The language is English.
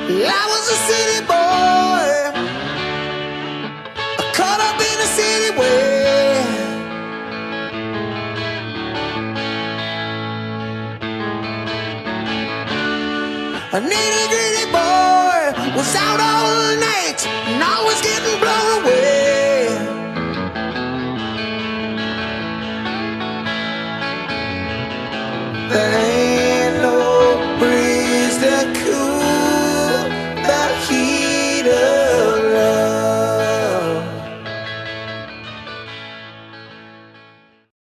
I was a city boy, caught up in a city way. A nitty gritty boy was out all night and always getting blown away.